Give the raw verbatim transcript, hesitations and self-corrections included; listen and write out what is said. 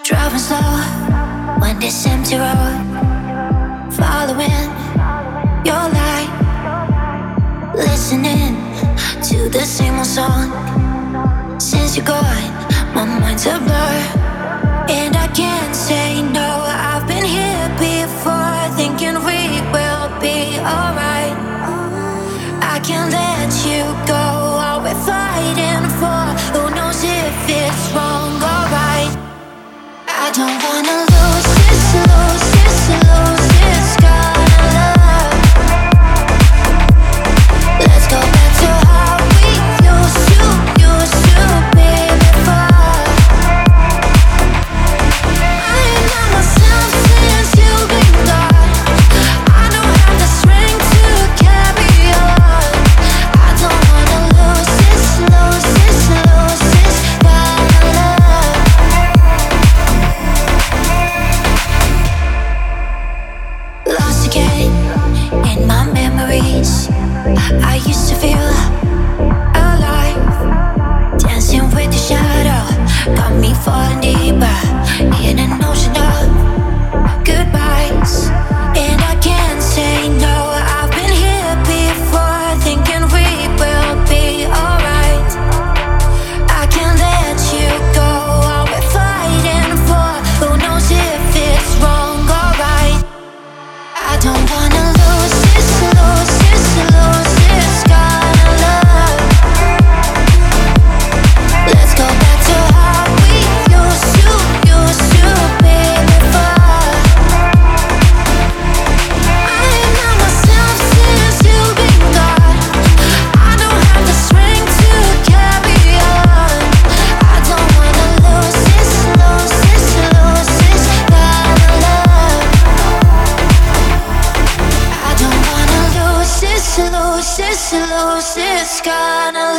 Driving slow on this empty road, following your light, listening to the same old song. Since you're gone, my mind's a blur, and I can't say no. I've been here before, thinking we will be alright. I can't let you go, all we're fighting for. Who knows if it's wrong or right? I don't wanna lose this, lose this, lose this kind of love. Let's go back to how we used to, used to be before. I ain't not myself since you've been gone. I don't have the strength to carry on. I don't wanna lose this, lose this, lose this kind of love. Lost again in my memories. I used to feel alive, dancing with the shadow. Got me falling deeper in an ocean of goodbyes. And I can't say no. I've been here before, thinking we will be alright. I can't let you go, all we're fighting for. Who knows if it's wrong or right? I don't wanna lose this, lose this, lose this kind of love. Let's go back to how we used to, used to be before. I ain't not myself since you've been gone. I don't have the strength to carry on. I don't wanna lose this, lose this, lose this kind of love. I don't wanna lose this, lose this, lose this kind of